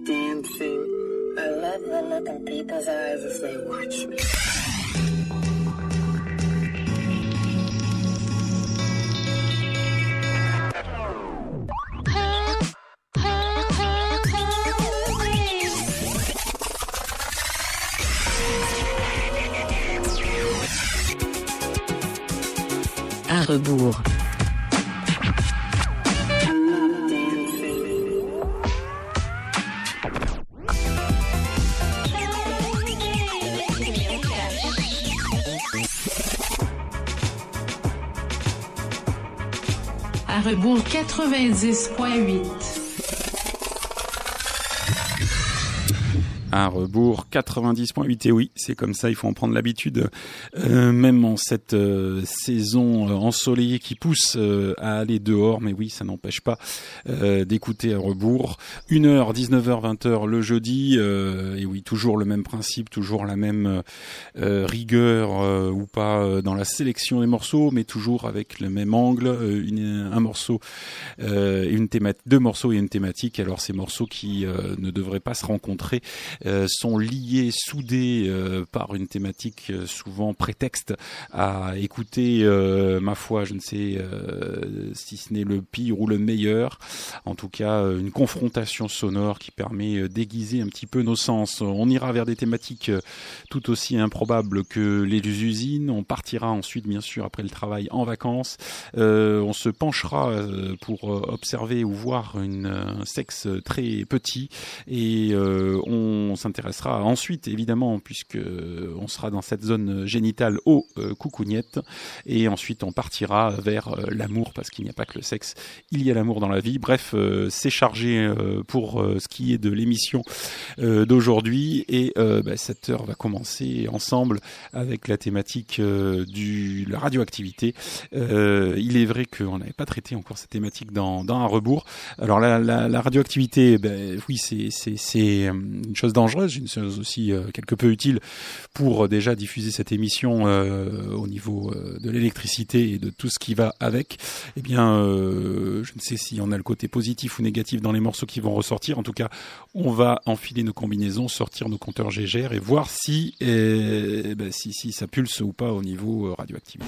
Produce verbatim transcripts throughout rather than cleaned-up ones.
dancing. I love the look in people's eyes as they watch me. À rebours. À rebours quatre-vingt-dix point huit. À rebours quatre-vingt-dix point huit, et oui, c'est comme ça, il faut en prendre l'habitude, euh, même en cette euh, saison euh, ensoleillée qui pousse euh, à aller dehors, mais oui, ça n'empêche pas euh, d'écouter à rebours. une heure, dix-neuf heures, vingt heures le jeudi, euh, et oui, toujours le même principe, toujours la même euh, rigueur euh, ou pas euh, dans la sélection des morceaux, mais toujours avec le même angle, euh, une, un morceau, euh, une thématique, deux morceaux et une thématique. Alors ces morceaux qui euh, ne devraient pas se rencontrer Euh, sont liés, soudés euh, par une thématique euh, souvent prétexte à écouter, euh, ma foi, je ne sais euh, si ce n'est le pire ou le meilleur, en tout cas euh, une confrontation sonore qui permet euh, d'aiguiser un petit peu nos sens. On ira vers des thématiques euh, tout aussi improbables que les usines, on partira ensuite bien sûr après le travail en vacances, euh, on se penchera euh, pour euh, observer ou voir une, un sexe très petit et euh, on On s'intéressera ensuite, évidemment, puisque on sera dans cette zone génitale aux euh, coucougnettes, et ensuite on partira vers euh, l'amour, parce qu'il n'y a pas que le sexe, il y a l'amour dans la vie. Bref, euh, c'est chargé euh, pour euh, ce qui est de l'émission euh, d'aujourd'hui, et euh, bah, cette heure va commencer ensemble avec la thématique euh, du la radioactivité. Euh, il est vrai qu'on n'avait pas traité encore cette thématique dans dans un rebours. Alors la, la, la radioactivité, ben oui, c'est c'est c'est une chose dangereuse, une chose aussi euh, quelque peu utile pour euh, déjà diffuser cette émission euh, au niveau euh, de l'électricité et de tout ce qui va avec. Eh bien, euh, je ne sais s'il y en a le côté positif ou négatif dans les morceaux qui vont ressortir. En tout cas, on va enfiler nos combinaisons, sortir nos compteurs G G R et voir si, eh, ben, si, si ça pulse ou pas au niveau euh, radioactivité.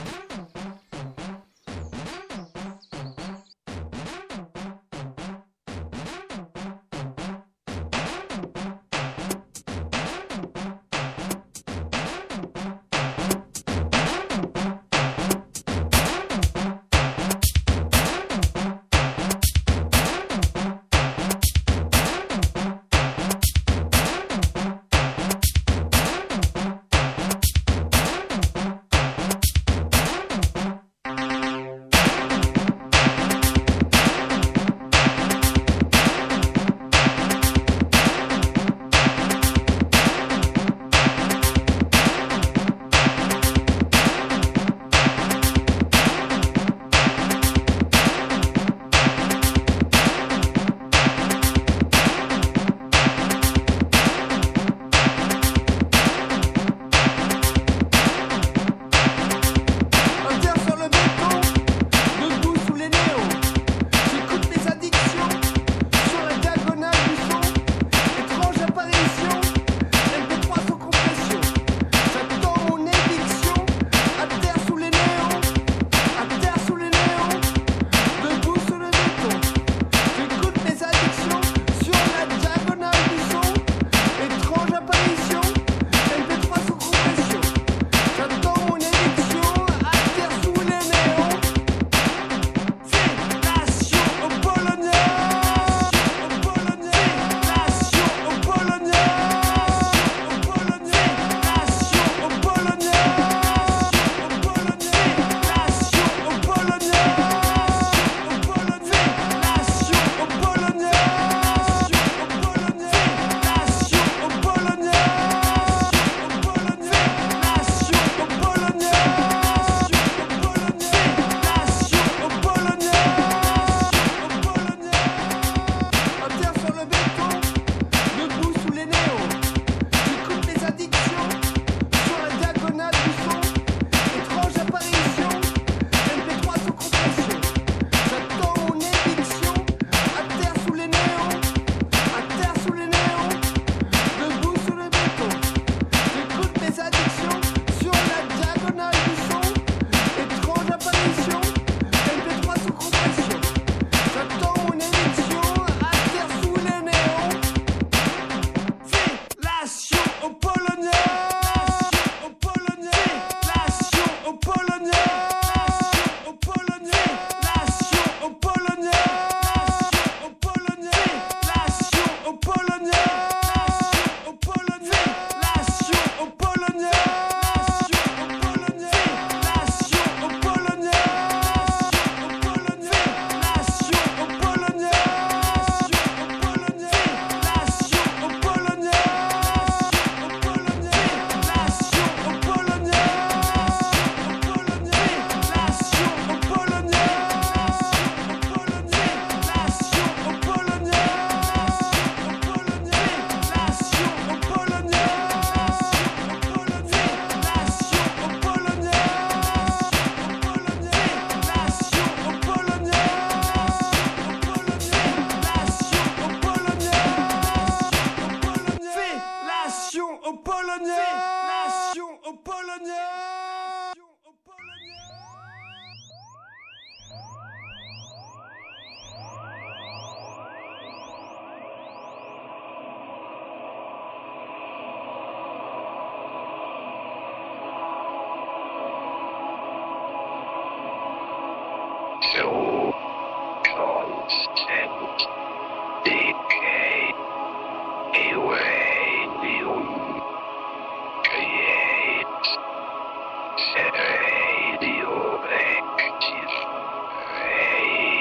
Polonia! Nation au Polonia! So constant decay uranium creates radioactive ray.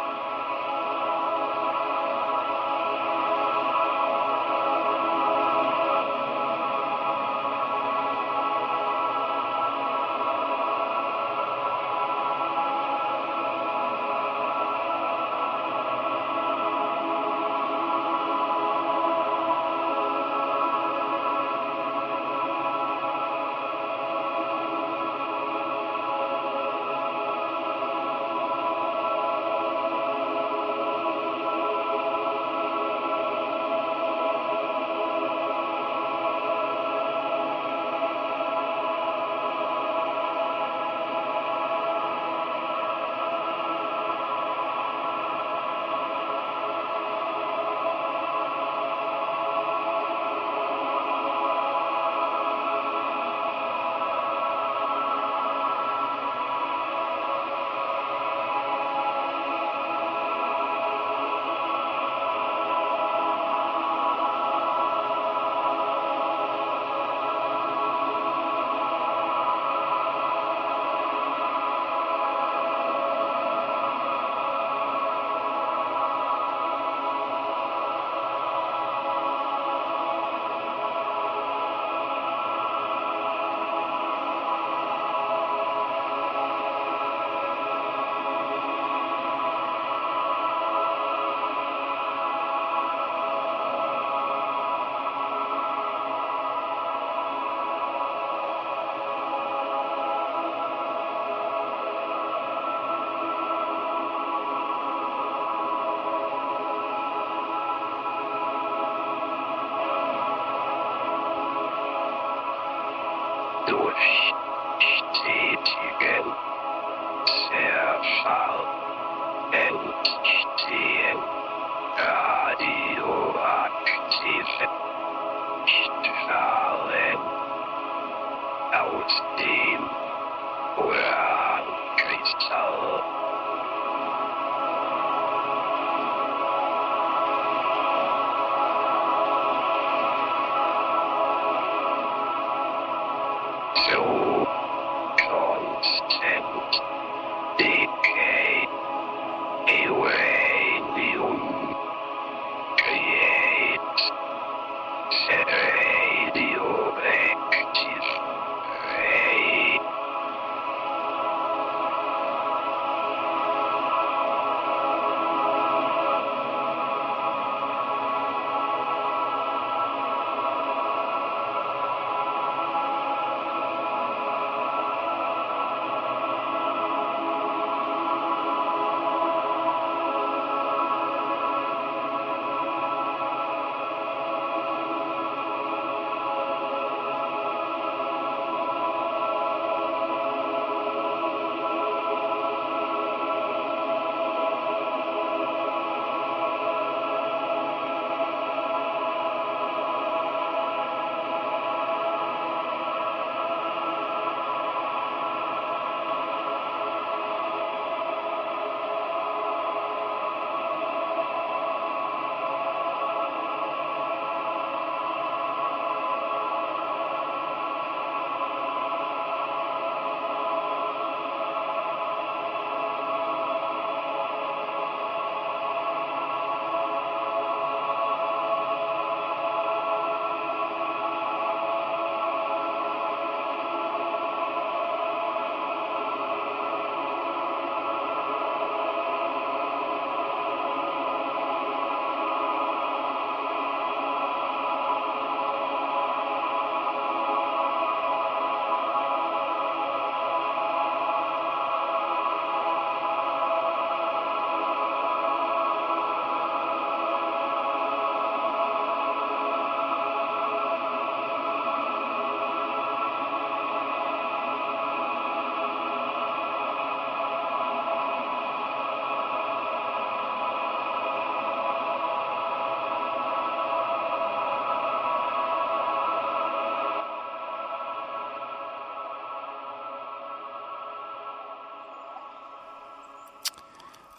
Durch stetigen Zerfall entstehen radioaktive Strahlen aus dem Urankristall. So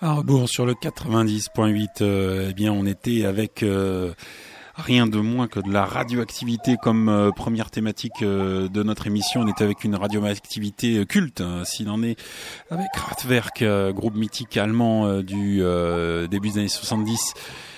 À rebours sur le quatre-vingt-dix point huit, euh, eh bien on était avec euh, rien de moins que de la radioactivité comme euh, première thématique euh, de notre émission. On était avec une radioactivité euh, culte, hein, s'il en est, avec Kraftwerk, euh, groupe mythique allemand euh, du euh, début des années soixante-dix.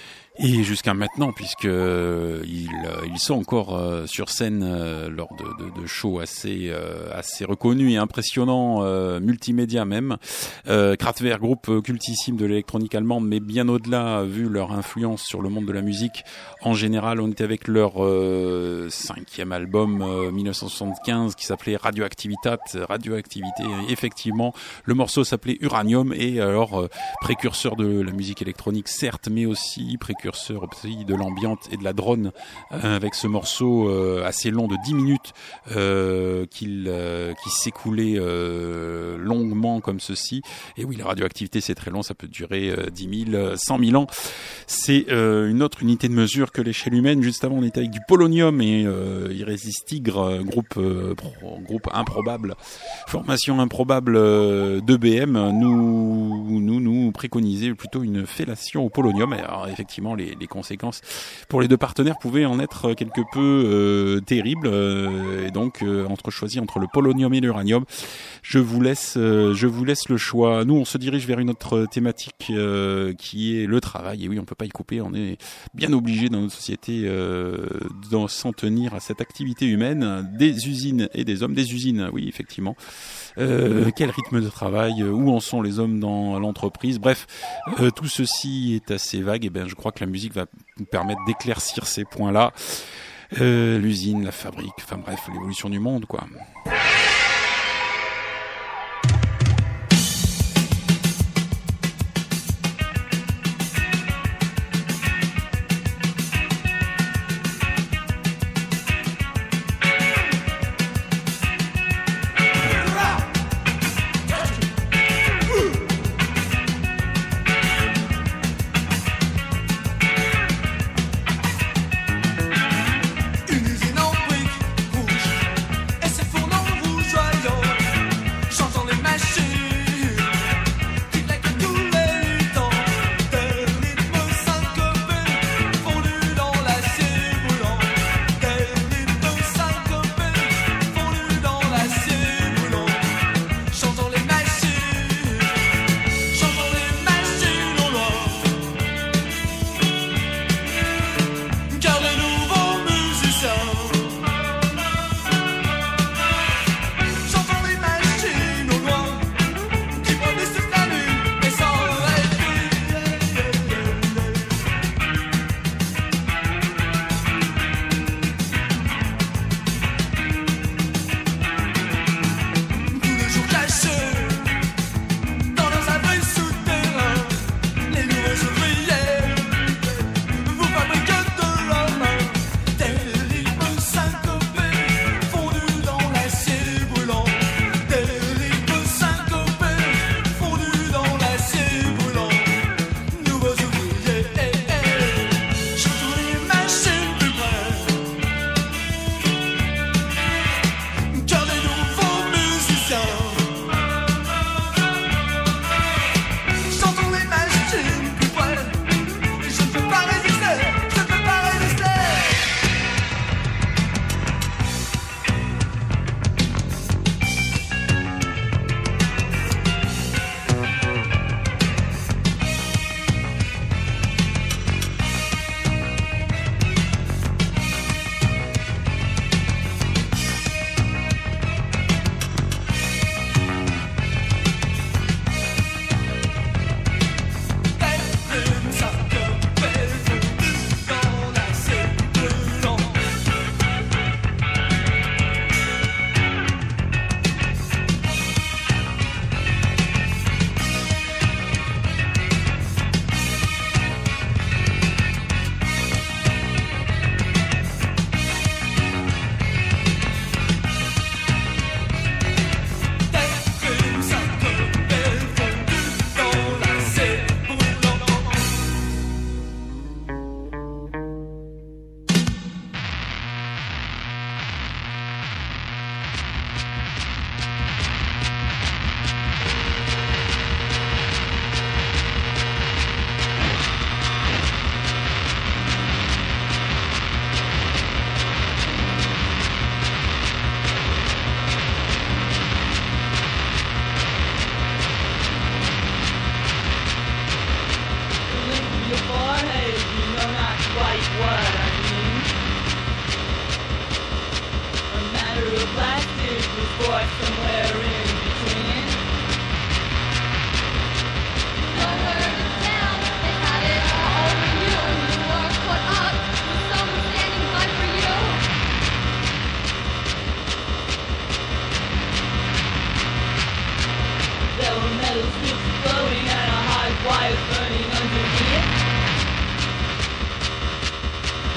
Et jusqu'à maintenant, puisque euh, ils, euh, ils sont encore euh, sur scène euh, lors de, de, de shows assez euh, assez reconnus et impressionnants, euh, multimédia même. Euh, Kraftwerk, groupe cultissime de l'électronique allemande, mais bien au-delà, vu leur influence sur le monde de la musique en général. On était avec leur euh, cinquième album euh, dix-neuf cent soixante-quinze qui s'appelait Radioactivitat, Radioactivité. Effectivement, le morceau s'appelait Uranium, et alors euh, précurseur de la musique électronique certes, mais aussi précurseur aussi de l'ambiante et de la drone, euh, avec ce morceau euh, assez long de dix minutes euh, qu'il, euh, qui s'écoulait euh, longuement comme ceci. Et oui, la radioactivité c'est très long, ça peut durer euh, dix mille, cent mille ans. C'est euh, une autre unité de mesure que l'échelle humaine. Juste avant on était avec du polonium et euh, Irésis Tigre, groupe, euh, pro, groupe improbable, formation improbable euh, d'E B M. Nous, nous, nous préconisait plutôt une fellation au polonium. Et alors effectivement Les, les conséquences pour les deux partenaires pouvaient en être quelque peu euh, terribles, euh, et donc euh, entre choisir entre le polonium et l'uranium, je vous laisse euh, je vous laisse le choix. Nous on se dirige vers une autre thématique euh, qui est le travail, et oui on peut pas y couper, on est bien obligé dans notre société euh, d'en s'en tenir à cette activité humaine, des usines et des hommes, des usines oui effectivement. Euh, quel rythme de travail, où en sont les hommes dans l'entreprise, bref, euh, tout ceci est assez vague, et ben je crois que la musique va nous permettre d'éclaircir ces points-là. Euh, l'usine, la fabrique, enfin bref, l'évolution du monde, quoi. Une usine en briques rouges, et ses fourneaux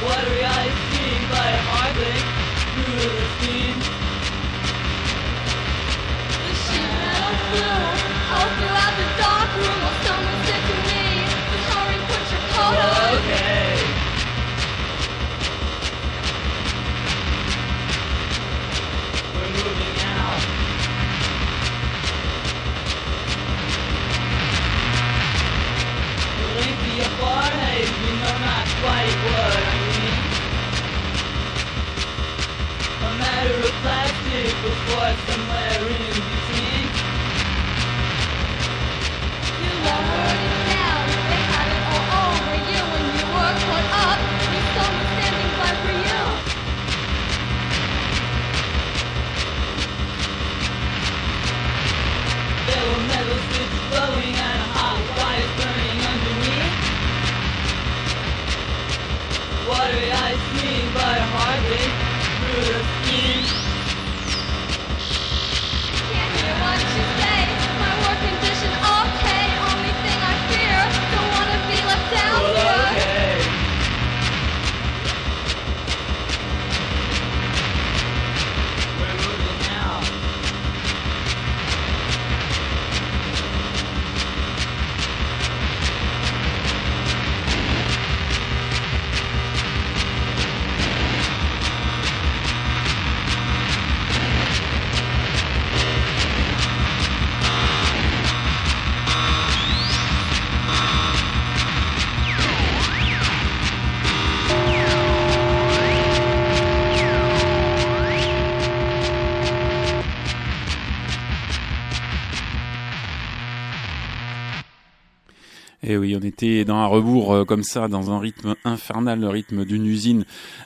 Et oui, on était dans un rebours euh, comme ça, dans un rythme infernal, le rythme d'une usine.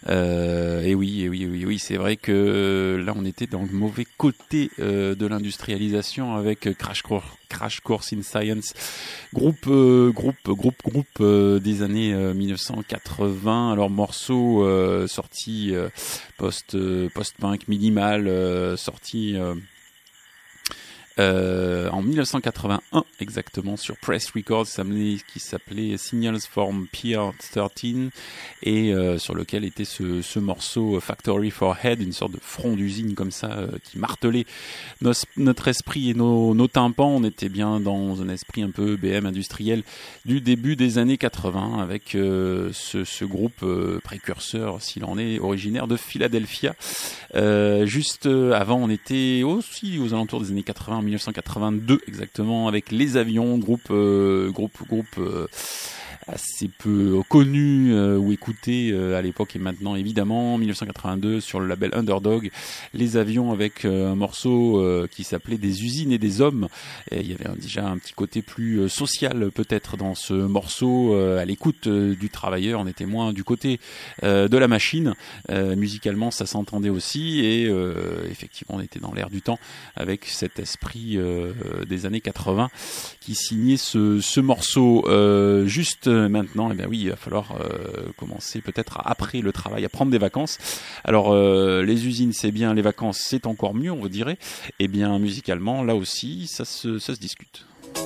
Euh, et oui, et oui, et oui, oui, c'est vrai que euh, là, on était dans le mauvais côté euh, de l'industrialisation avec Crash Course, Crash Course in Science, groupe, euh, groupe, groupe, groupe euh, des années euh, mille neuf cent quatre-vingts. Alors morceau euh, sorti euh, post, euh, post-punk minimal, euh, sorti. Euh, Euh, en mille neuf cent quatre-vingt-un exactement sur Press Records, qui s'appelait Signals from Pier treize et euh, sur lequel était ce, ce morceau Factory for Head, une sorte de front d'usine comme ça euh, qui martelait nos, notre esprit et nos, nos tympans. On était bien dans un esprit un peu B M industriel du début des années quatre-vingts avec euh, ce, ce groupe euh, précurseur, s'il en est, originaire de Philadelphia. Euh, juste avant, on était aussi aux alentours des années quatre-vingts, en mille neuf cent quatre-vingt-deux exactement, avec Les Avions, groupe euh, groupe groupe euh, assez peu connu euh, ou écouté euh, à l'époque et maintenant évidemment. En mille neuf cent quatre-vingt-deux sur le label Underdog, Les Avions avec euh, un morceau euh, qui s'appelait Des usines et des hommes. Et il y avait un, déjà un petit côté plus euh, social peut-être dans ce morceau, euh, à l'écoute euh, du travailleur. On était moins du côté euh, de la machine. Euh, musicalement ça s'entendait aussi et euh, effectivement on était dans l'air du temps avec cet esprit euh, des années quatre-vingts qui signait ce, ce morceau. Euh, juste maintenant, eh bien oui, il va falloir euh, commencer peut-être après le travail à prendre des vacances. Alors euh, les usines c'est bien, les vacances c'est encore mieux, on vous dirait. Eh bien musicalement là aussi ça se, ça se discute.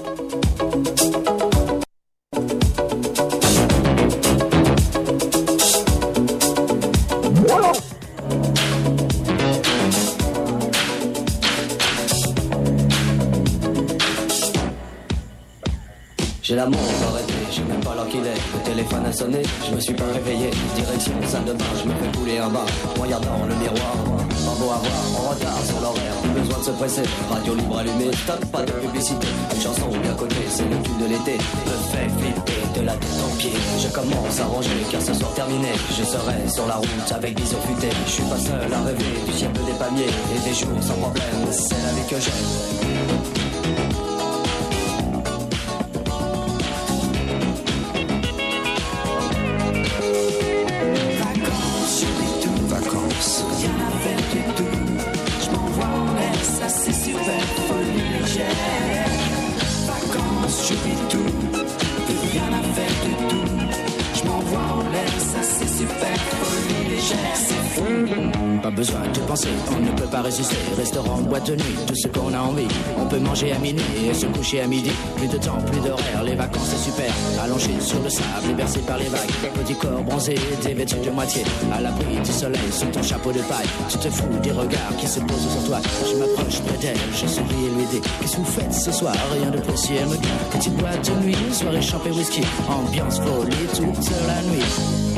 J'ai la montre arrêtée, je sais même pas l'heure qu'il est. Le téléphone a sonné, je me suis pas réveillé. Direction salle de bain, je me fais couler un bain. Regardant le miroir, pas beau à voir, en retard sur l'horaire. Plus besoin de se presser, radio libre allumée, stop, pas de publicité. Une chanson bien connue, c'est le tube de l'été. Me fait flipper de la tête aux pieds. Je commence à ranger car ce soir terminé. Je serai sur la route avec vision futée. Je suis pas seul à rêver du ciel des palmiers et des jours sans problème. C'est la vie que j'aime. Je vis tout, plus rien à faire du tout. Je m'envoie en l'air, ça c'est super, folie légère, c'est fou. pas besoin de penser, on ne peut pas résister. Restaurant, boîte de nuit, tout ce qu'on a envie. On peut manger à minuit et se coucher à midi. Plus de temps, plus d'horaire, les vacances c'est super. Allongé sur le sable, bercé par les vagues. Petit corps bronzé, dévêtu de moitié. À l'abri du soleil, sous ton chapeau de paille. Tu te fous des regards qui se posent sur toi. Je m'approche près d'elle, je souris et lui dis: qu'est-ce que vous faites ce soir? Rien de précis, elle me dit: petite boîte de nuit, soirée champée whisky. Ambiance folie toute la nuit.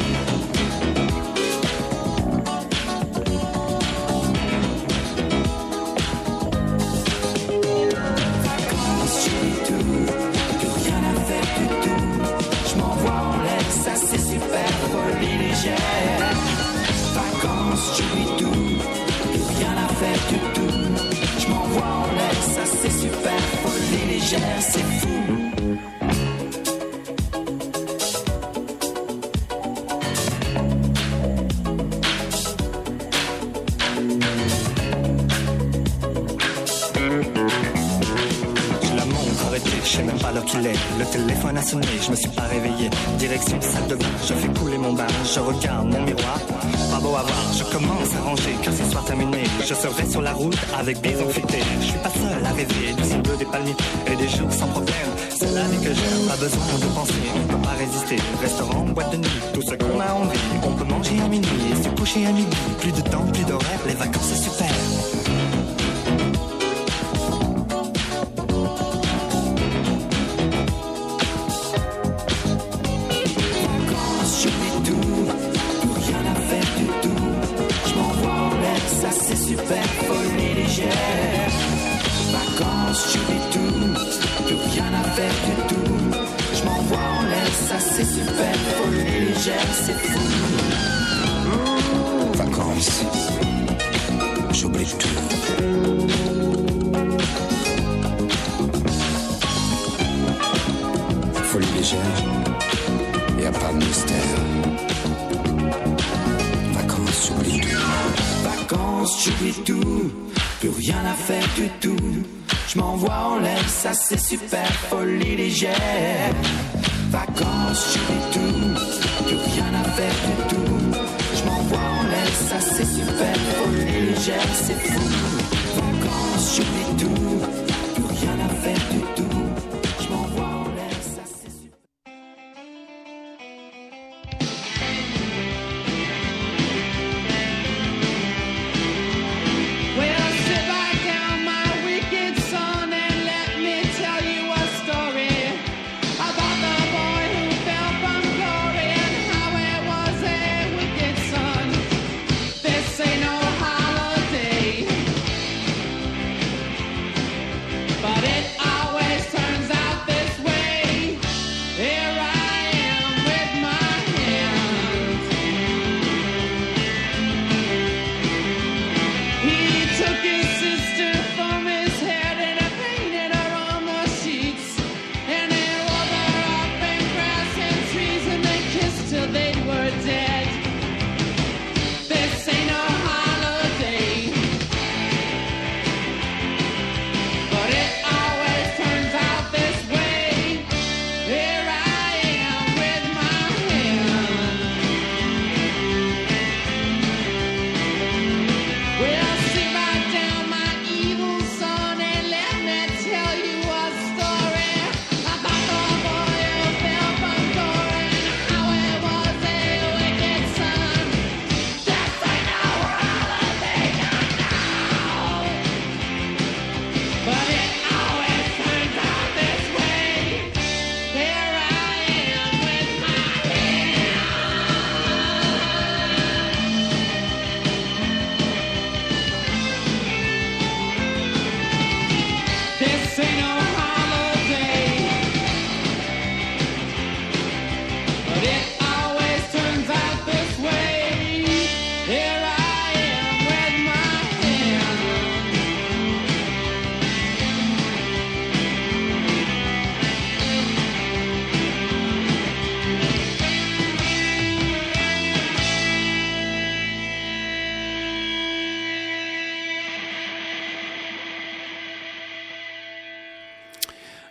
C'est fou. Je sais même pas l'heure qu'il est, le téléphone a sonné, je me suis pas réveillé. Direction salle de bain, je fais couler mon bain, je regarde mon miroir. Pas beau à voir, je commence à ranger, que ce soit terminé. Je serai sur la route avec bison fêté. Je suis pas seul à rêver du ciel bleu des palmiers et des jours sans problème. C'est la vie que j'aime, pas besoin de penser, on peut pas résister. Restaurant, boîte de nuit, tout ce qu'on a envie. On peut manger à minuit et se coucher à midi. Plus de temps, plus d'horaire, les vacances c'est super. C'est fou. Vacances, j'oublie tout. Folie légère, y a pas de mystère. Vacances, j'oublie tout. Vacances, j'oublie tout. Plus rien à faire du tout. Je m'envoie en l'air, ça c'est super. Folie légère. Vacances, j'oublie tout. Plus rien à faire du tout. Je m'envoie en l'air, ça c'est super. Folie légère, c'est fou. Vacances, j'oublie tout. Plus rien à faire du tout. Je m'envoie en l'air, ça c'est super. Well, sit back down, my wicked son, and let me tell you a story about the boy who fell from glory and how it was a wicked son. This ain't no holiday.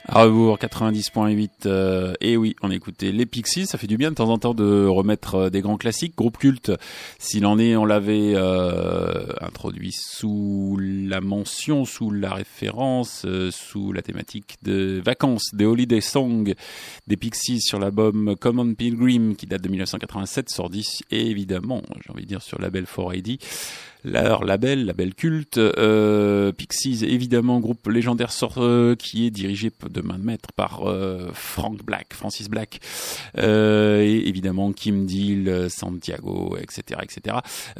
À rebours quatre-vingt-dix point huit, euh, et oui, on écoutait les Pixies, ça fait du bien de temps en temps de remettre euh, des grands classiques, groupe culte, s'il en est, on l'avait euh, introduit sous la mention, sous la référence, euh, sous la thématique de vacances, des Holiday Songs des Pixies sur l'album Common Pilgrim qui date de mille neuf cent quatre-vingt-sept, sorti évidemment, j'ai envie de dire sur label quatre A D. Leur label, label culte, euh, Pixies, évidemment, groupe légendaire sort, euh, qui est dirigé de main de maître par euh, Frank Black, Francis Black, euh, et évidemment Kim Deal, Santiago, et cetera, et cetera.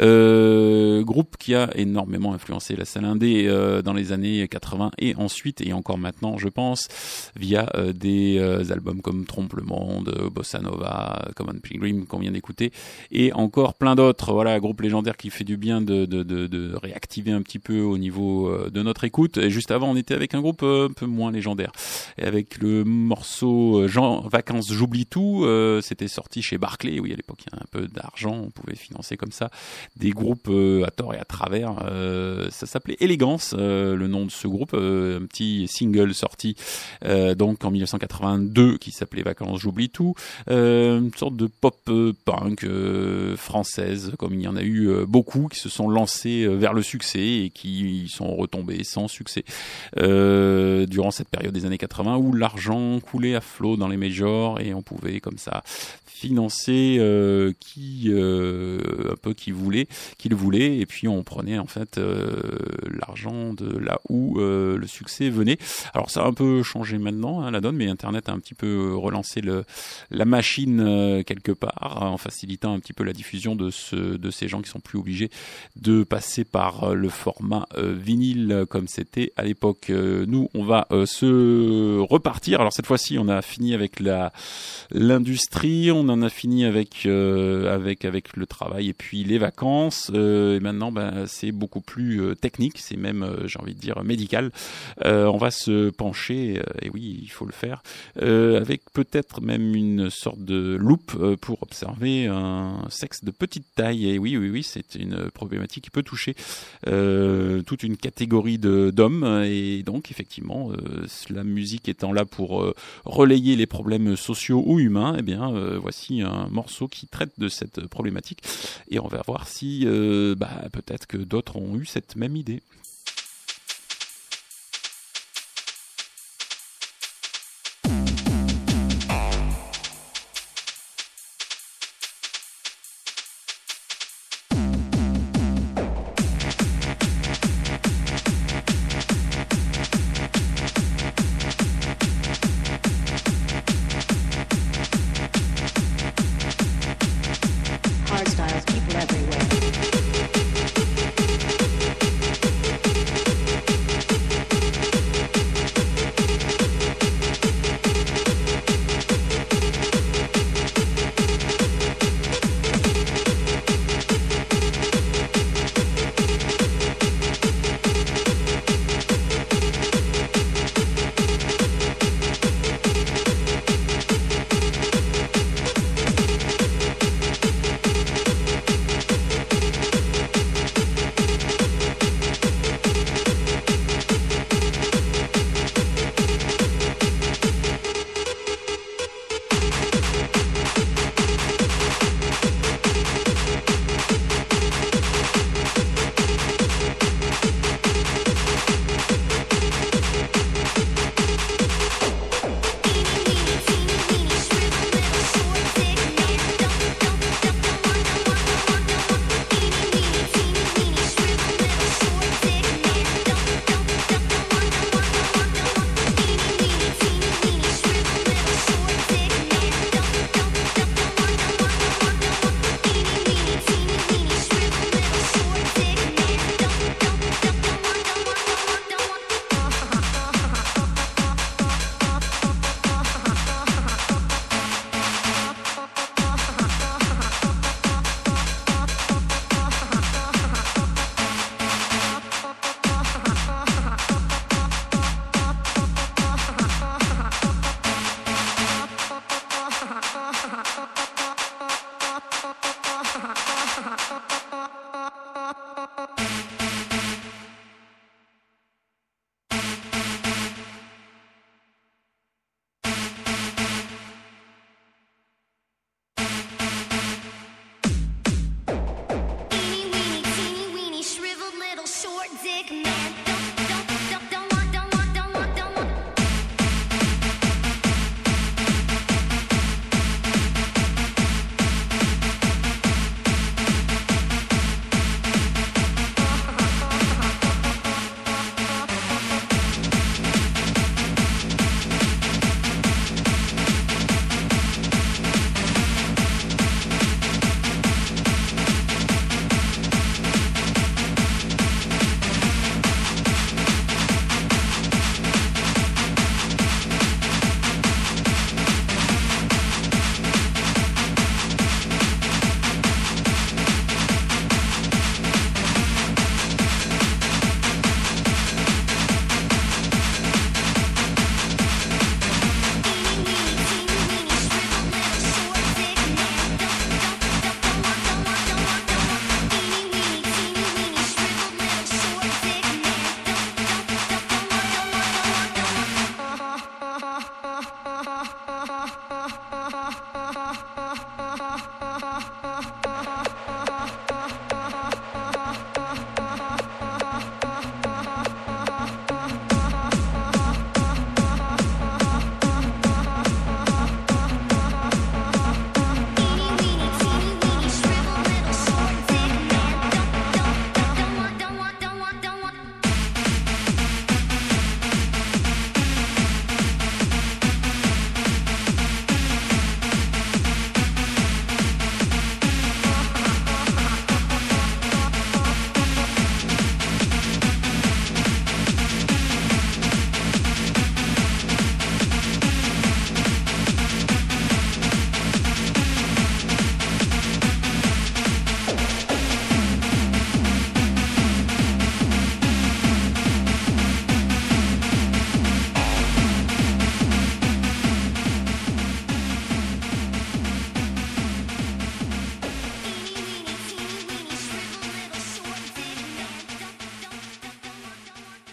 Euh, groupe qui a énormément influencé la scène indé euh, dans les années quatre-vingts et ensuite et encore maintenant, je pense, via euh, des euh, albums comme Trompe le Monde, Bossa Nova, Common Pilgrim qu'on vient d'écouter, et encore plein d'autres. Voilà, groupe légendaire qui fait du bien de, de De, de, de réactiver un petit peu au niveau euh, de notre écoute. Et juste avant, on était avec un groupe euh, un peu moins légendaire. Et avec le morceau euh, Jean Vacances, j'oublie tout, euh, c'était sorti chez Barclay. Oui, à l'époque, il y a un peu d'argent, on pouvait financer comme ça des groupes euh, à tort et à travers. Euh, ça s'appelait Élégance, euh, le nom de ce groupe. Euh, un petit single sorti euh, donc en mille neuf cent quatre-vingt-deux qui s'appelait Vacances, j'oublie tout. Euh, une sorte de pop euh, punk euh, française, comme il y en a eu euh, beaucoup qui se sont lancés vers le succès et qui sont retombés sans succès euh, durant cette période des années quatre-vingts où l'argent coulait à flot dans les majors et on pouvait comme ça financer euh, qui euh, un peu qui voulait, qui le voulait, et puis on prenait en fait euh, l'argent de là où euh, le succès venait. Alors ça a un peu changé maintenant hein, la donne, mais Internet a un petit peu relancé le, la machine euh, quelque part hein, en facilitant un petit peu la diffusion de, ce, de ces gens qui sont plus obligés de passer par le format euh, vinyle comme c'était à l'époque. Euh, nous, on va euh, se repartir. Alors cette fois-ci, on a fini avec la l'industrie, on en a fini avec euh, avec avec le travail et puis les vacances. Euh, et maintenant, ben c'est beaucoup plus euh, technique, c'est même, euh, j'ai envie de dire, médical. Euh, on va se pencher, euh, et oui, il faut le faire, euh, avec peut-être même une sorte de loupe euh, pour observer un sexe de petite taille. Et oui, oui, oui, c'est une problématique qui peut toucher euh, toute une catégorie de d'hommes. Et donc, effectivement, euh, la musique étant là pour euh, relayer les problèmes sociaux ou humains, eh bien, euh, voici un morceau qui traite de cette problématique. Et on va voir si, euh, bah, peut-être que d'autres ont eu cette même idée.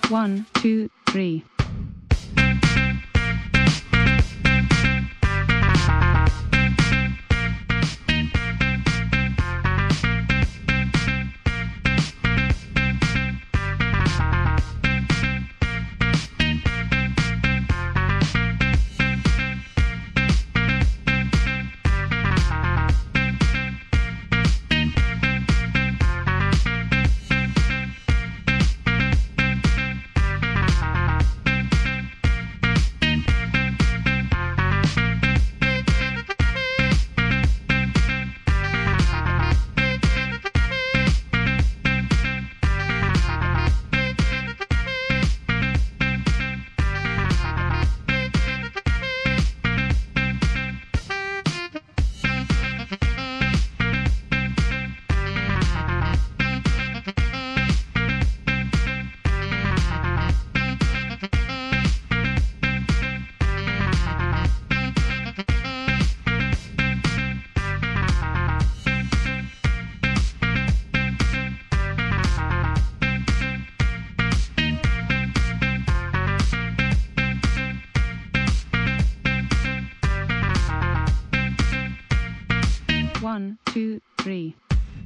One, two, three. One, two, three.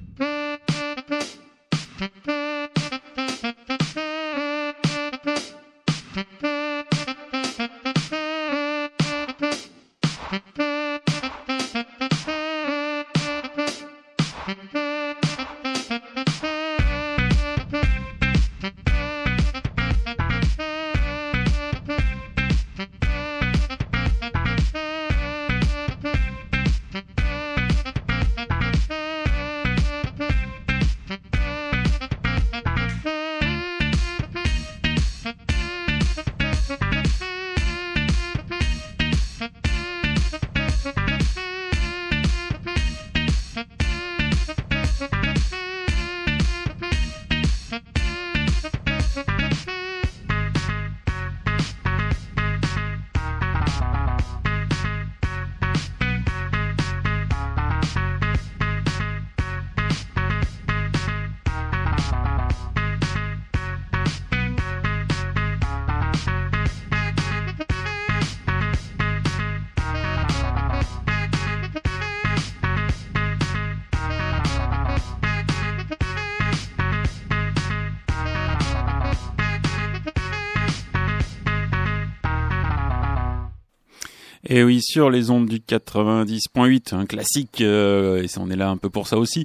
Et oui, sur les ondes du quatre-vingt-dix point huit, un classique, euh, et ça, on est là un peu pour ça aussi,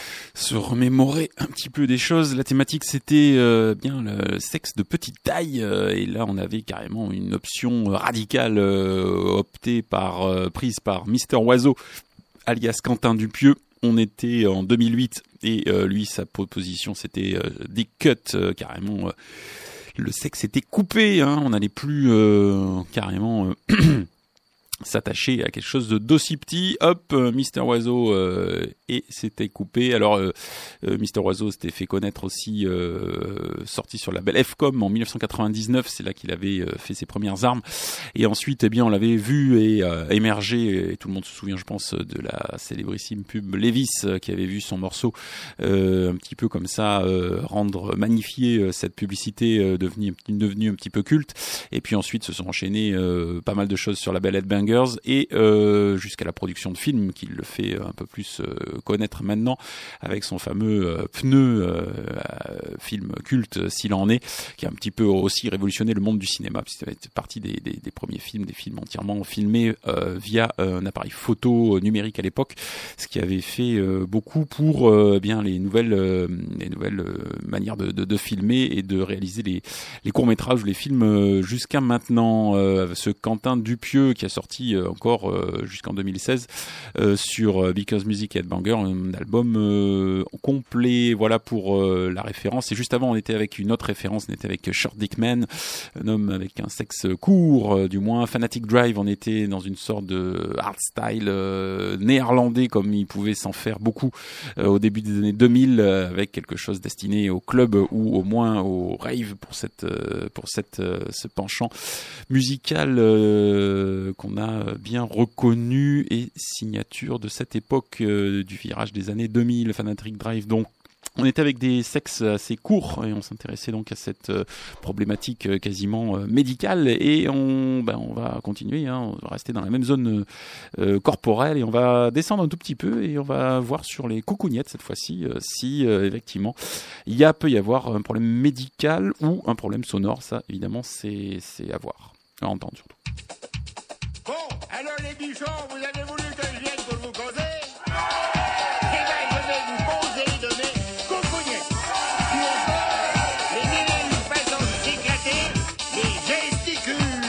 se remémorer un petit peu des choses. La thématique, c'était euh, bien le sexe de petite taille, euh, et là, on avait carrément une option radicale euh, optée par, euh, prise par Mister Oiseau, alias Quentin Dupieux. On était en deux mille huit, et euh, lui, sa proposition, c'était euh, des cuts, euh, carrément. Euh, le sexe était coupé, hein, on n'allait plus euh, carrément... Euh, s'attacher à quelque chose de d'aussi petit. Hop, euh, Mister Oiseau euh, et c'était coupé. Alors euh, euh, Mister Oiseau s'était fait connaître aussi, euh, sorti sur le label F COM en dix-neuf cent quatre-vingt-dix-neuf, c'est là qu'il avait euh, fait ses premières armes, et ensuite eh bien on l'avait vu et euh, émerger, et tout le monde se souvient je pense de la célébrissime pub Levis euh, qui avait vu son morceau euh, un petit peu comme ça euh, rendre magnifier euh, cette publicité euh, devenue, devenue un petit peu culte, et puis ensuite se sont enchaînés euh, pas mal de choses sur la label Headbangers, et euh, jusqu'à la production de films qui le fait un peu plus euh, connaître maintenant avec son fameux euh, Pneu, euh, euh, film culte s'il en est, qui a un petit peu aussi révolutionné le monde du cinéma, puisque ça fait partie des, des, des premiers films, des films entièrement filmés euh, via euh, un appareil photo numérique à l'époque, ce qui avait fait euh, beaucoup pour euh, bien les nouvelles, euh, les nouvelles euh, manières de, de, de filmer et de réaliser les, les courts-métrages ou les films euh, jusqu'à maintenant. Euh, ce Quentin Dupieux qui a sorti encore euh, jusqu'en deux mille seize euh, sur euh, Because Music et Headbanger, un album euh, complet, voilà pour euh, la référence. Et juste avant on était avec une autre référence, on était avec Short Dick Man, un homme avec un sexe court, euh, du moins. Fanatic Drive, on était dans une sorte de hardstyle euh, néerlandais comme il pouvait s'en faire beaucoup euh, au début des années deux mille, euh, avec quelque chose destiné au club ou au moins au rave pour cette euh, pour cette euh, ce penchant musical euh, qu'on a bien reconnu, et signature de cette époque euh, du virage des années deux mille. Fanatic Drive donc On était avec des sexes assez courts et on s'intéressait donc à cette euh, problématique euh, quasiment euh, médicale et on, ben, on va continuer, hein, on va rester dans la même zone euh, corporelle et on va descendre un tout petit peu et on va voir sur les coucougnettes cette fois-ci euh, si euh, effectivement il y a, peut y avoir un problème médical ou un problème sonore. Ça évidemment c'est, c'est à voir, à entendre surtout. Bon, alors les bichons, vous avez voulu que je vienne pour vous causer? Eh ben, je vais vous poser de mes coucougnettes. Puis au fond, les mille façons de s'éclater, les gesticules.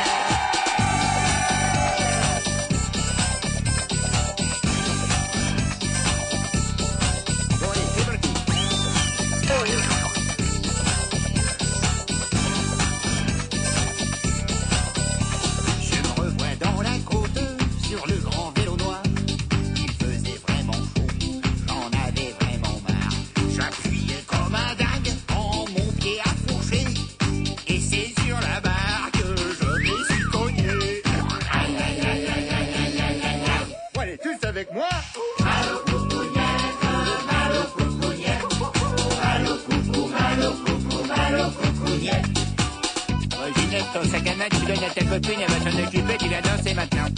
Bon, allez, c'est parti. Oh, oui. Je me revois dans la côte, sur le grand vélo noir. Il faisait vraiment chaud, j'en avais vraiment marre. J'appuyais comme un dingue, en mon pied à fourcher. Et c'est sur la barre que je me suis cogné. Aïe, aïe, aïe, aïe, aïe, aïe, aïe, aïe, aïe. Bon, allez, tous avec moi. Mal au coucougnette, mal au coucougnette. Mal au coucou, mal au coucou, mal au coucougnette. Oh, Ginette, ton sac à main, tu donnes à ta copine, elle va s'en occuper, tu vas danser maintenant.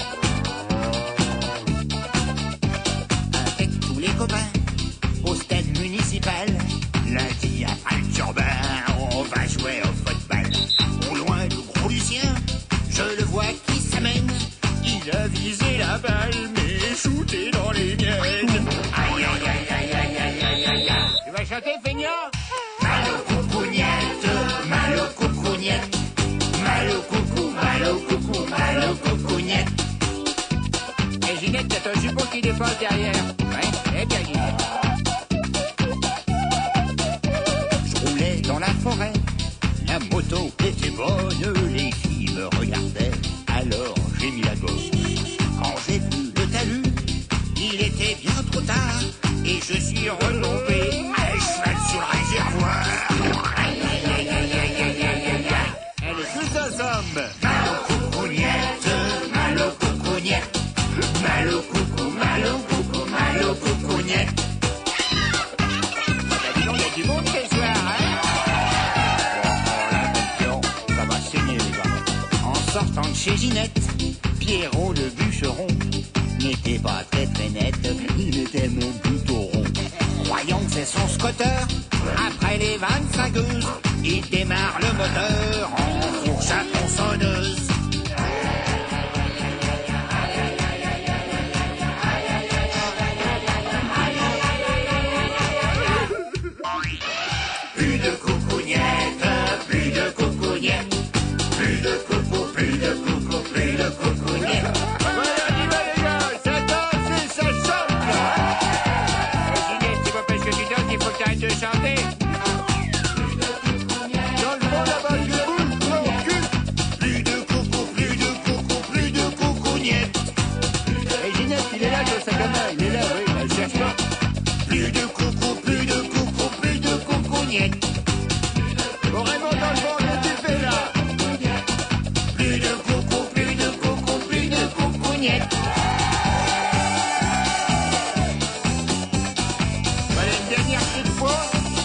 Avec tous les copains, au stade municipal, lundi après le turbin, on va jouer au football. Au loin, le gros Lucien, je le vois qui s'amène. Il a visé la balle, mais shooté dans les miennes. Aïe, aïe, aïe, aïe, aïe, aïe, aïe, aïe, aïe. Tu vas chanter, feignant? Mal au coucougnette, mal au coucougnette. Mal au coucou, mal au coucou, mal au coucougnette. Et Ginette, t'as ton jupon qui dépasse derrière. Ouais, eh bien Ginette. Je roulais dans la forêt, la moto était bonne, les filles me regardaient, alors j'ai mis la gauche. Quand j'ai vu le talus, il était bien trop tard, et je suis retombé à cheval sur le réservoir. Aïe, aïe, aïe, aïe, aïe, aïe, aïe, aïe. Elle est tous ensemble. Mal au coucougnette, mal au coucougnette. Mal au coucou, mal au coucou, mal au coucougnette. Bah, dis donc, il y a du monde ce soir, hein? Bon, là, ça va saigner, les gars. En sortant de chez Ginette, Pierrot le bûcheron n'était pas très très net, il était même plutôt rond. Croyant que c'est son scooter, après les vingt-cinq heures, il démarre le moteur en fourche à tronçonneuse. Plus de coucougnettes, plus de coucougnettes, plus de coucou, plus de coucou, plus de coucougnettes. Voilà, dis-moi les gars, ça danse et ça chante là. Ginette, c'est pas parce que tu danses qu'il faut que t'arrêtes de chanter. Dans le fond là-bas, je boule mon cul. Plus de coucou, plus de coucou, plus de coucougnettes. Et Ginette, il est là, dans sa caméra, il est là, oui, elle cherche pas. Plus de coucou, plus de coucou, plus de coucougnettes. Bon, Raymond, dans le fond, qu'est-ce que tu fais là? Plus de coucou, plus de coucou, plus de coucougnettes. Voilà une dernière petite fois.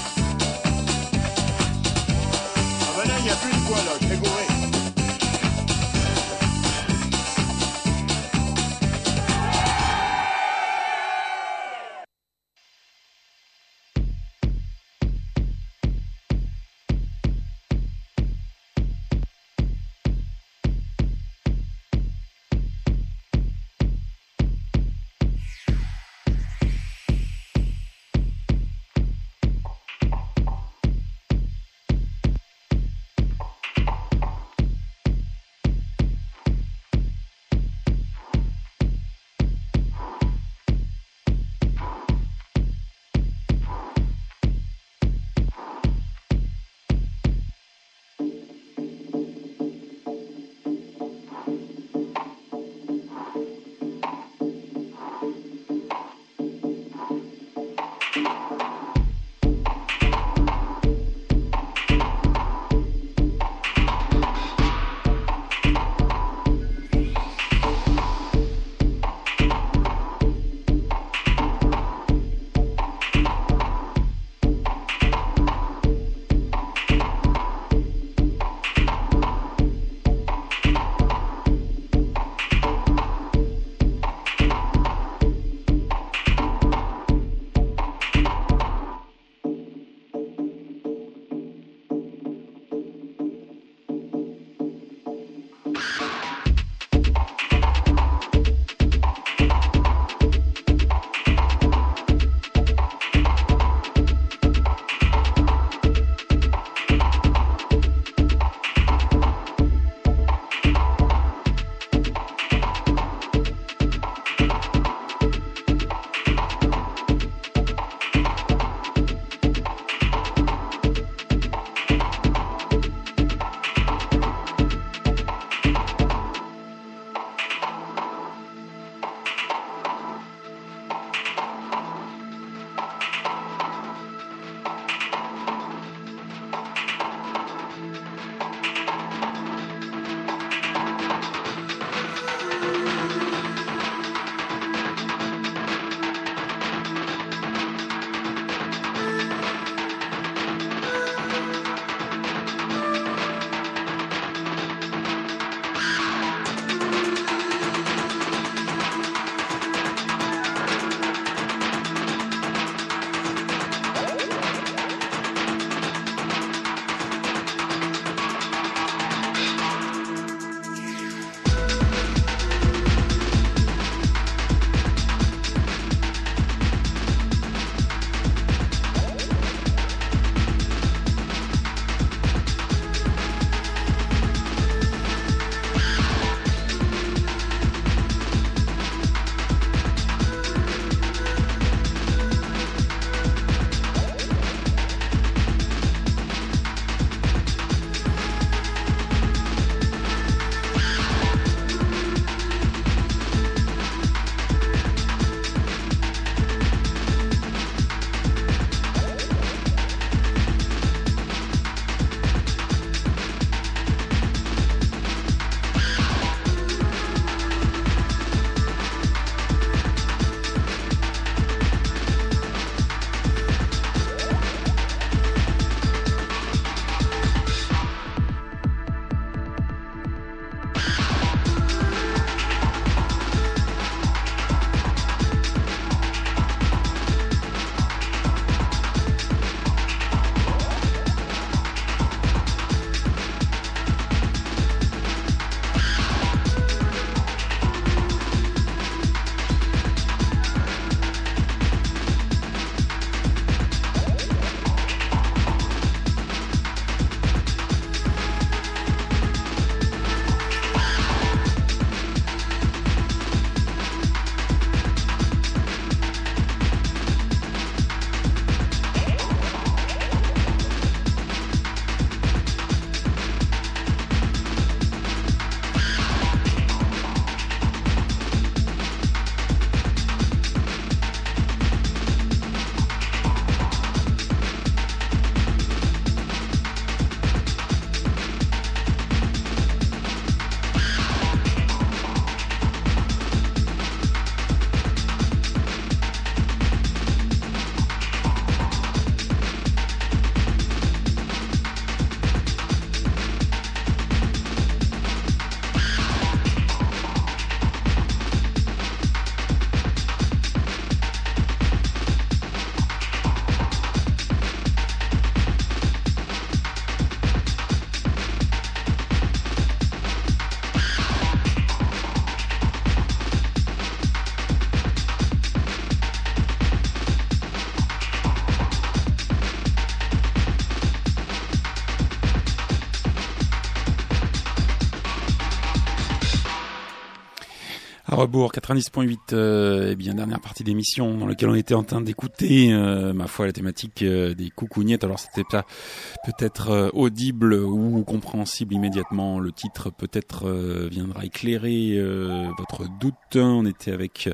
rebours quatre-vingt-dix point huit, euh, et bien dernière partie d'émission dans laquelle on était en train d'écouter, euh, ma foi, la thématique euh, des coucougnettes. Alors c'était pas peut-être euh, audible ou compréhensible immédiatement. Le titre peut-être euh, viendra éclairer euh, votre doute. On était avec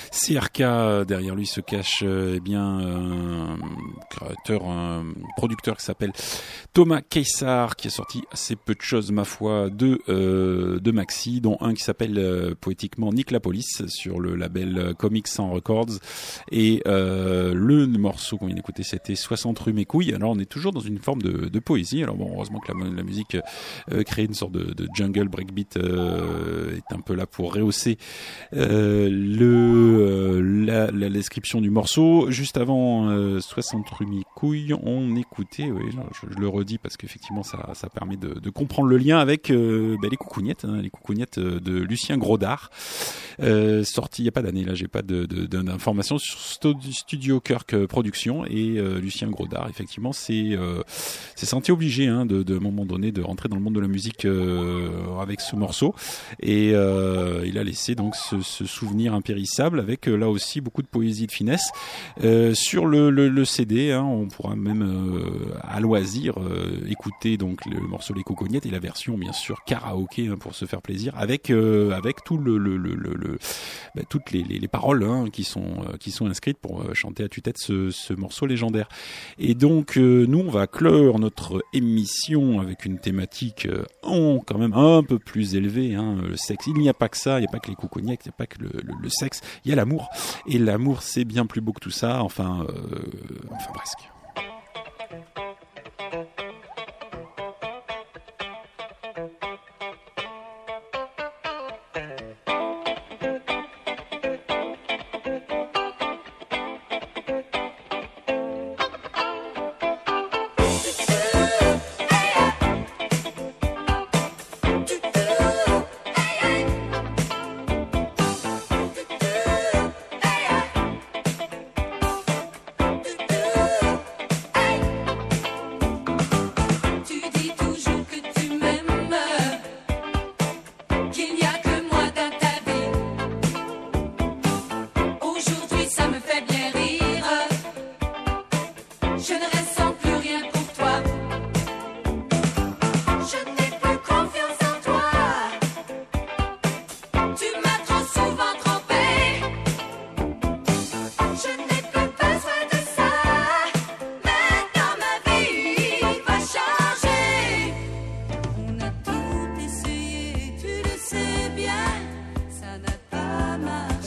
C R K, derrière lui se cache euh, eh bien un créateur, un producteur qui s'appelle Thomas Caissar, qui a sorti assez peu de choses, ma foi, deux euh, de maxi, dont un qui s'appelle euh, poétiquement Nick la Police sur le label Comics Sans Records, et euh, le morceau qu'on vient d'écouter c'était soixante rue mes couilles. Alors on est toujours dans une forme de, de poésie. Alors bon, heureusement que la, la musique euh, crée une sorte de, de jungle breakbeat euh, est un peu là pour rehausser euh, le euh, la, la description du morceau. Juste avant euh, soixante rue mes couilles, on écoutait, oui, je, je le redis parce qu'effectivement ça, ça permet de, de comprendre le lien avec euh, bah, les coucougnettes, hein, les coucougnettes de Lucien Grodard. Euh, sorti il n'y a pas d'année, là j'ai pas de, de, d'informations sur Studio Kirk Production, et euh, Lucien Grodard effectivement c'est euh, s'est senti obligé hein, de, de à un moment donné de rentrer dans le monde de la musique euh, avec ce morceau, et euh, il a laissé donc ce, ce souvenir impérissable avec euh, là aussi beaucoup de poésie et de finesse euh, sur le, le, le C D. Hein, on pourra même euh, à loisir euh, écouter donc le morceau Les Coucougnettes et la version bien sûr karaoké hein, pour se faire plaisir avec euh, avec tout le, le, le, le, le bah, toutes les, les, les paroles hein, qui sont euh, qui sont inscrites pour euh, chanter à tue-tête ce, ce morceau légendaire. Et donc euh, nous on va clore notre émission avec une thématique euh, en, quand même un peu plus élevée, hein, le sexe. Il n'y a pas que ça, il n'y a pas que les coucougnettes, il n'y a pas que le, le, le sexe, il y a l'amour, et l'amour c'est bien plus beau que tout ça, enfin euh, enfin presque.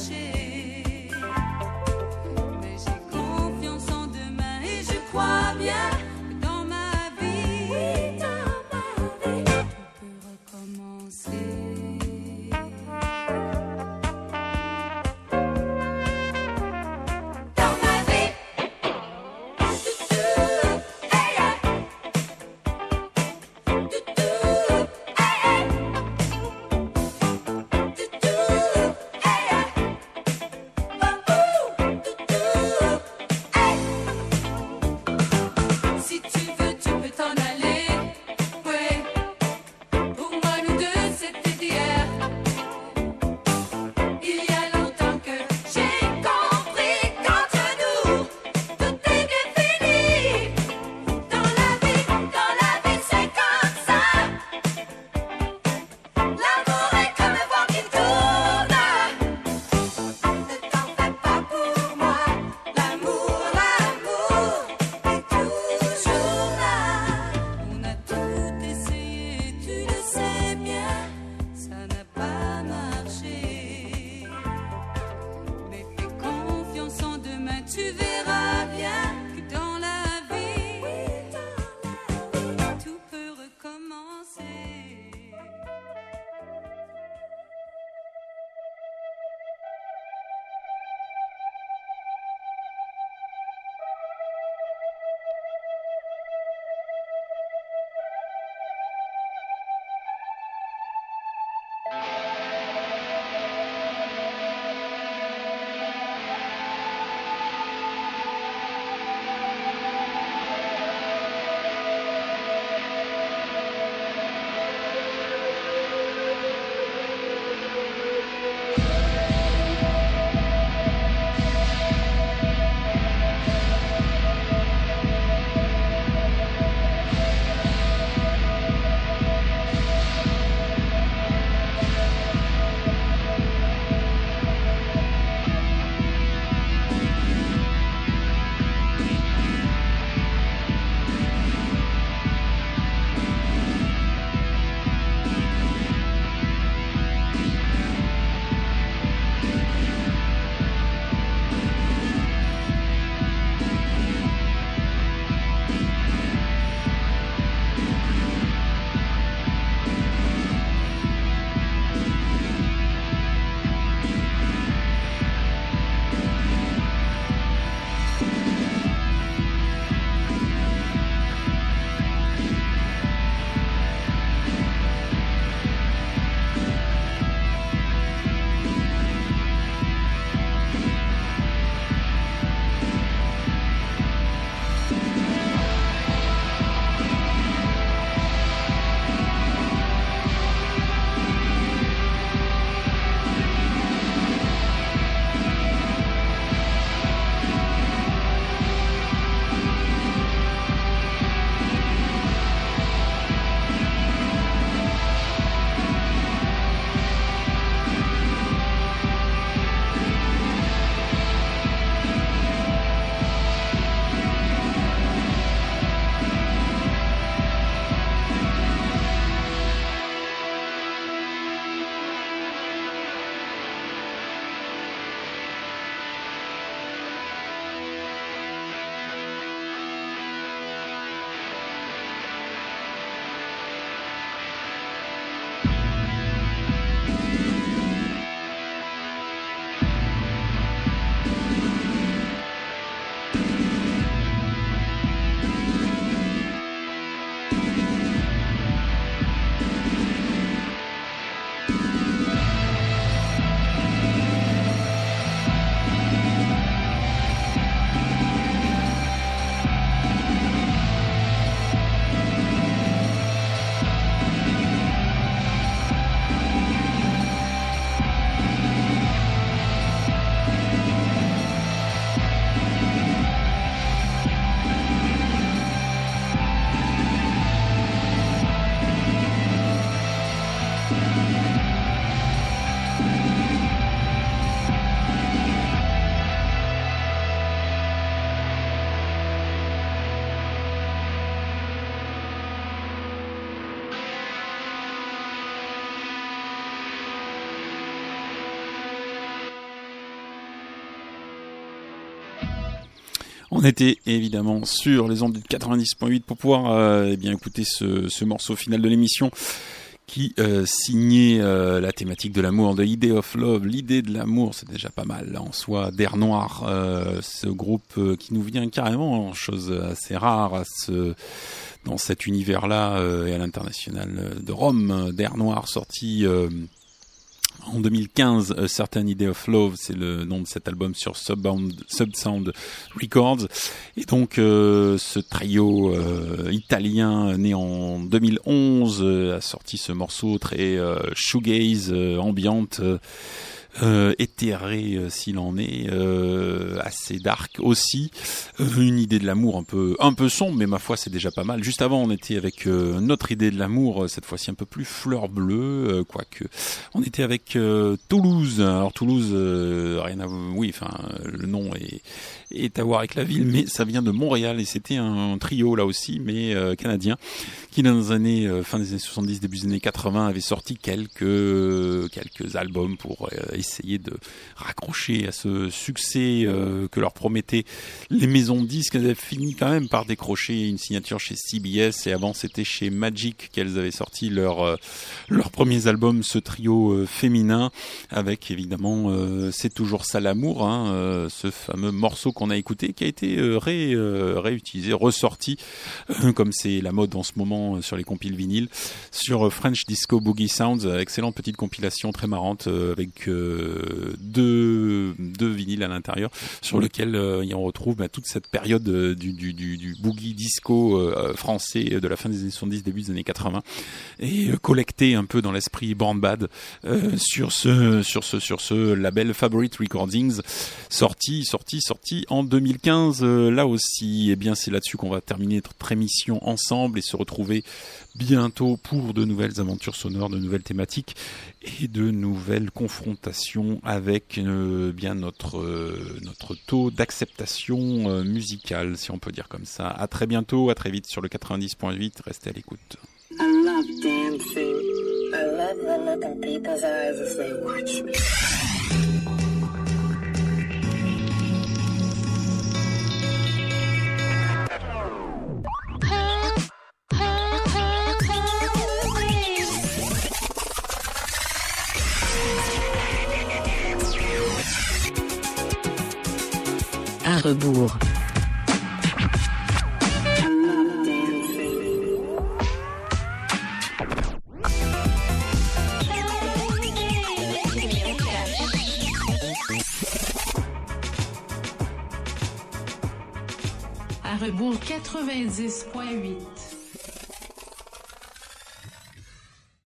Bien On était évidemment sur les ondes du quatre-vingt-dix point huit pour pouvoir euh, eh bien écouter ce, ce morceau final de l'émission qui euh, signait euh, la thématique de l'amour, de Idea of Love, l'idée de l'amour, c'est déjà pas mal là, en soi. D'air Noir, euh, ce groupe euh, qui nous vient carrément, chose assez rare à ce, dans cet univers-là euh, et à l'international de Rome. D'air Noir sorti euh, en deux mille quinze, A Certain Idea of Love, c'est le nom de cet album sur Subbound, Subsound Records. Et donc euh, ce trio euh, italien né en deux mille onze euh, a sorti ce morceau très euh, shoegaze, euh, ambiante, euh, euh, éthéré euh, s'il en est, euh, assez dark aussi, euh, une idée de l'amour un peu un peu sombre, mais ma foi c'est déjà pas mal. Juste avant on était avec euh, notre idée de l'amour, cette fois-ci un peu plus fleur bleue, euh, quoique on était avec euh, Toulouse. Alors Toulouse, euh, rien à oui, enfin le nom est est à voir avec la ville, mais ça vient de Montréal et c'était un trio là aussi, mais euh, canadien, qui dans les années euh, fin des années soixante-dix, début des années quatre-vingts avait sorti quelques euh, quelques albums pour euh, essayer de raccrocher à ce succès euh, que leur promettaient les maisons de disques. Elles avaient fini quand même par décrocher une signature chez C B S et avant c'était chez Magic qu'elles avaient sorti leur euh, leurs premiers albums, ce trio euh, féminin avec évidemment euh, c'est toujours ça l'amour, hein, euh, ce fameux morceau qu'on a écouté, qui a été euh, ré, euh, réutilisé, ressorti, euh, comme c'est la mode en ce moment euh, sur les compiles vinyles, sur euh, French Disco Boogie Sounds, euh, excellente petite compilation très marrante euh, avec euh, deux, deux vinyles à l'intérieur, sur lequel euh, on retrouve bah, toute cette période euh, du, du, du, du boogie disco euh, français de la fin des années soixante-dix, début des années quatre-vingts, et euh, collecté un peu dans l'esprit Born Bad euh, sur ce sur ce sur ce label Favorite Recordings, sorti sorti sorti en deux mille quinze, euh, là aussi. Et bien c'est là-dessus qu'on va terminer notre émission ensemble et se retrouver bientôt pour de nouvelles aventures sonores, de nouvelles thématiques et de nouvelles confrontations avec euh, bien notre euh, notre taux d'acceptation euh, musicale, si on peut dire comme ça. À très bientôt, à très vite sur le quatre-vingt-dix point huit, restez à l'écoute. I love dancing. I love the look in people's eyes as they watch me. À rebours. À rebours quatre-vingt-dix point huit.